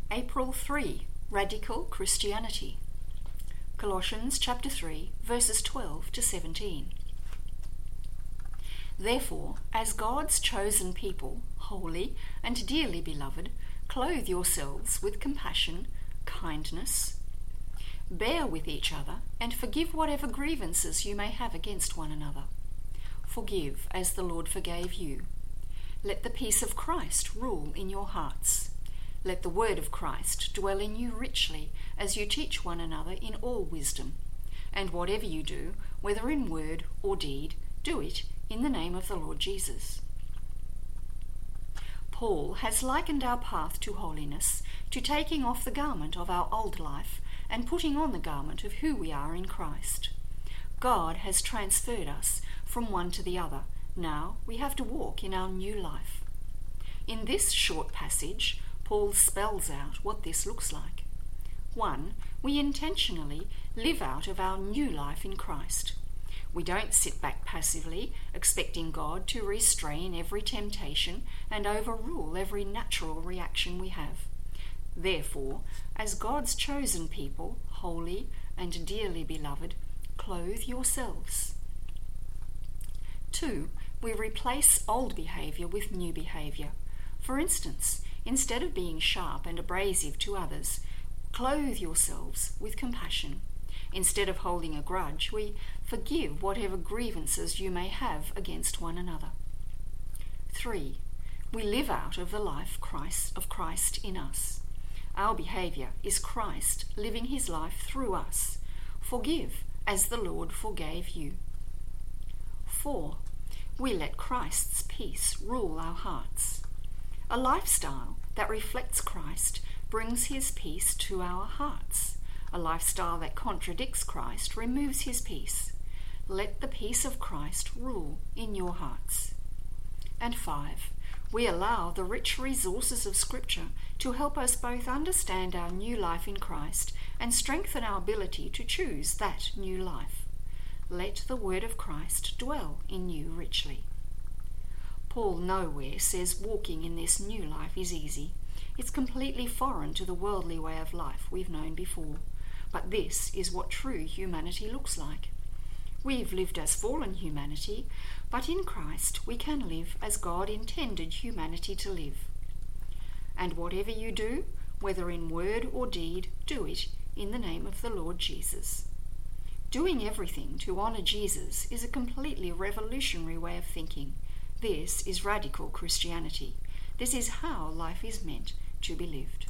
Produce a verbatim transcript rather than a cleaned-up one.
April third, Radical Christianity. Colossians chapter three, verses twelve to seventeen. Therefore, as God's chosen people, holy and dearly beloved, clothe yourselves with compassion, kindness. Bear with each other, and forgive whatever grievances you may have against one another. Forgive as the Lord forgave you. Let the peace of Christ rule in your hearts. Let the word of Christ dwell in you richly, as you teach one another in all wisdom. And whatever you do, whether in word or deed, do it in the name of the Lord Jesus. Paul has likened our path to holiness to taking off the garment of our old life and putting on the garment of who we are in Christ. God has transferred us from one to the other. Now we have to walk in our new life. In this short passage, Paul spells out what this looks like. One, we intentionally live out of our new life in Christ. We don't sit back passively, expecting God to restrain every temptation and overrule every natural reaction we have. Therefore, as God's chosen people, holy and dearly beloved, clothe yourselves. Two, we replace old behaviour with new behaviour. For instance, instead of being sharp and abrasive to others, clothe yourselves with compassion. Instead of holding a grudge, we forgive whatever grievances you may have against one another. Three, we live out of the life Christ, of Christ in us. Our behaviour is Christ living his life through us. Forgive as the Lord forgave you. Four, we let Christ's peace rule our hearts. A lifestyle that reflects Christ brings his peace to our hearts. A lifestyle that contradicts Christ removes his peace. Let the peace of Christ rule in your hearts. And five, we allow the rich resources of Scripture to help us both understand our new life in Christ and strengthen our ability to choose that new life. Let the word of Christ dwell in you richly. Paul nowhere says walking in this new life is easy. It's completely foreign to the worldly way of life we've known before. But this is what true humanity looks like. We've lived as fallen humanity, but in Christ we can live as God intended humanity to live. And whatever you do, whether in word or deed, do it in the name of the Lord Jesus. Doing everything to honour Jesus is a completely revolutionary way of thinking. This is radical Christianity. This is how life is meant to be lived.